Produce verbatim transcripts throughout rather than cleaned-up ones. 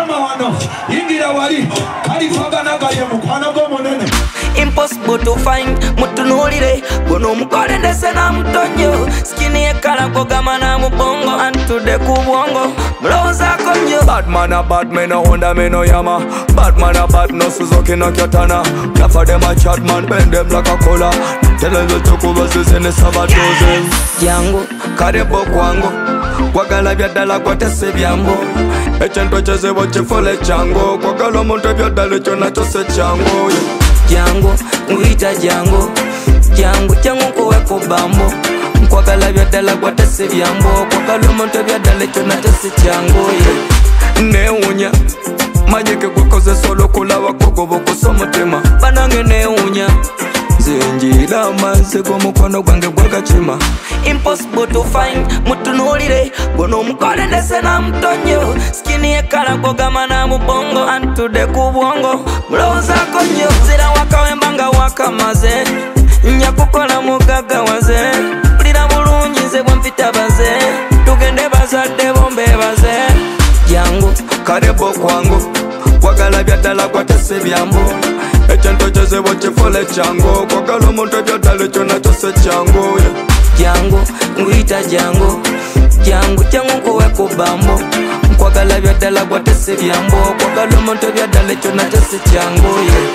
Mama wano, ingira wali, kalifaga nagaye mukwano go munene. Impossible to find, mutunulire, gono mukole ndese na mtonyo. Skini ekala kogama na mubongo, antude kubongo, mloza konyo. Bad man a bad, me no Honda, me no Yama. Bad man a bad, no Suzuki, no Kyotana. Enough of them a chat man, bend them like a cola. Tell them to talk over in the Sabadozen. Jango, Karebo kwango, kwagala byadala kwatese byambo. Echento cheze boche fole chango, kwagala monte byadala chona chose chango. Jango, nguita Jango, Jango, Jango kuweko bambo. Kwagala byadala kwatese byambo, kwagala monte byadala chona chose chango. Neunya, majike kukoze solo kulawa kukubu kusomotema. Banange neunya, zenjira maze kwa mukwano gwange gwakachima. Impossible to find, mutunulire, gono mukole ndese na mtonyo. Skini ekala kogama na mubongo, antude kubongo, mloza konyo. Zira waka wembanga waka maze, nyakukola mugaga waze. Ulira bulungi nze bwempita baze, tugende bazadde bombe baze. Jango, Karebo kwango, kwagala byadala kwatese byambo. Echento cheze boche fole chango, kwagala monte byadala chona chose chango. Jango, nguita Jango, Jango, Jango kuweko bambo. Kwagala byadala kwatese byambo, kwagala monte byadala chona chose chango.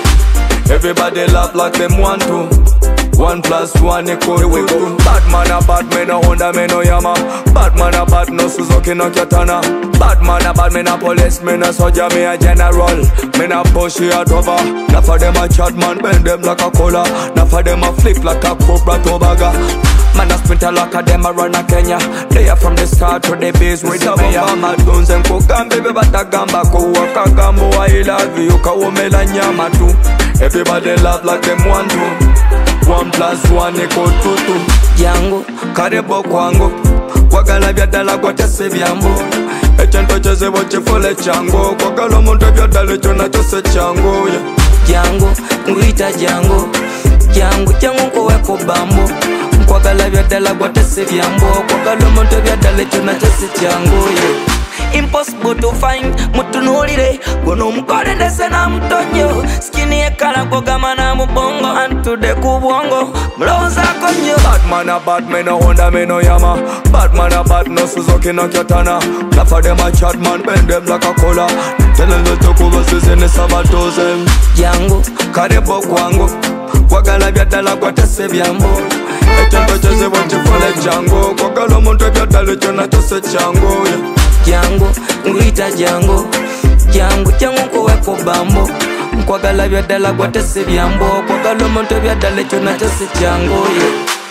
Everybody laugh like them want to. One plus one equal to two. Bad man a bad, me no Honda, me no Yama. Bad man a bad, no Suzuki, no Kyotana. Bad man a bad, me no police, me no soldier, me a general. Me no pushy a over. Enough of them a chat man, bend them like a cola. Enough of them a flip like a Cobra Tobaga. Man a sprint a lot of them a run a Kenya. They are from the start to the base with the mayor. Mama guns and cook baby but a gamba. Ko waka gambo I love you, ka umela nyama tu. Everybody laugh like them want to. One plus one equal to two. Jango, Karebo kwango, kwagala byadala kwatese byambo. Echento cheze boche fole chango, kwagala monte byadala chona chose chango. Jango, nguita Jango, Jango, Jango kuweko bambo. Kwagala byadala kwatese byambo, kwagala monte byadala chona chose chango. Impossible to find, mutunulire, gono mukole ndese na mtonyo. Skini ekala kogama na mubongo, antude kubongo, mloza konyo. Bad man a bad, me no Honda, me no Yama. Bad man a bad, no Suzuki, no Kyotana. Enough of them a chat man, bend them like a cola. Tell them to talk over in the Sabadozen. Jango, Karebo kwango, kwagala byadala kwatese byambo. Echento cheze boche fole chango, kwagala monte byadala chona chose chango. Jango, nguita Jango, Jango, Jango kuweko bambo. Kwagala byadala kwatese byambo, kwagala monte byadala chona chose chango.